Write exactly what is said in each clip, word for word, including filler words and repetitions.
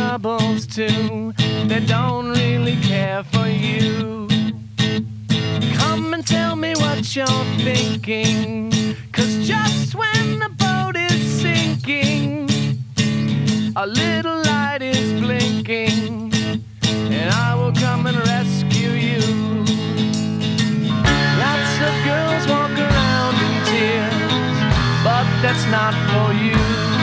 troubles too. They don't really care for you. Come and tell me what you're thinking, 'cause just when the boat is sinking, a little light is blinking, and I will come and rescue you. Lots of girls walk around in tears, but that's not for you.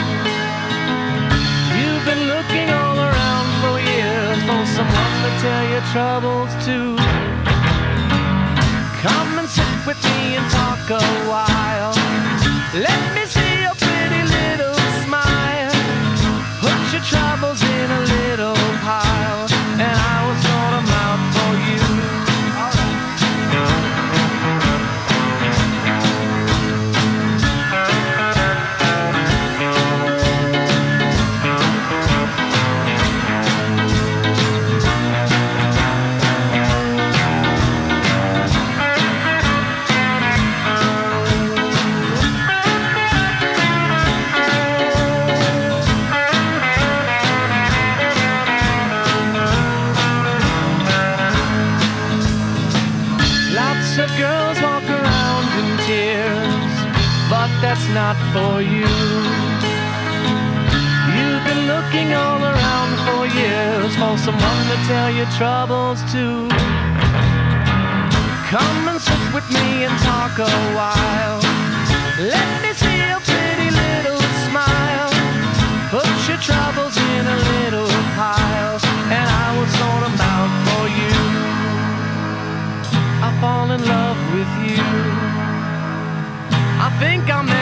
You've been looking all around for years for someone to tell your troubles to. Come and sit with me and talk a while. Let me see your pretty little smile. Put your troubles in a little pile, and I will sort them out for you. Lots of girls walk around in tears, but that's not for you. You've been looking all around for years for someone to tell your troubles to. Come and sit with me and talk a while. Let me see your pretty little smile. Put your troubles in a little pile, and I will sort them out for you. I fall in love with you. I think I'm